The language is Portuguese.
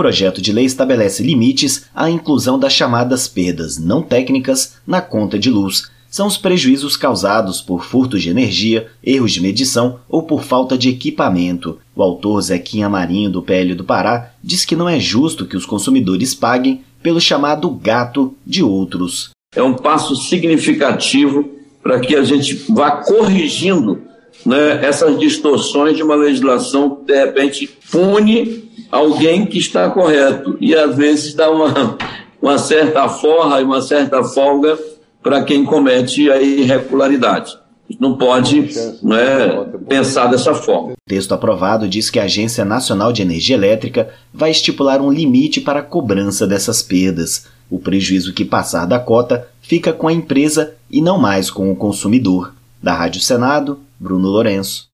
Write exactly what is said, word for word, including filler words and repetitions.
projeto de lei estabelece limites à inclusão das chamadas perdas não técnicas na conta de luz. São os prejuízos causados por furtos de energia, erros de medição ou por falta de equipamento. O autor Zequinha Marinho, do P L do Pará, diz que não é justo que os consumidores paguem pelo chamado gato de outros. É um passo significativo para que a gente vá corrigindo, né, essas distorções de uma legislação que, de repente, pune alguém que está correto e, às vezes, dá uma, uma certa forra e uma certa folga para quem comete a irregularidade. Não pode, né, pensar dessa forma. O texto aprovado diz que a Agência Nacional de Energia Elétrica vai estipular um limite para a cobrança dessas perdas. O prejuízo que passar da cota fica com a empresa e não mais com o consumidor. Da Rádio Senado, Bruno Lourenço.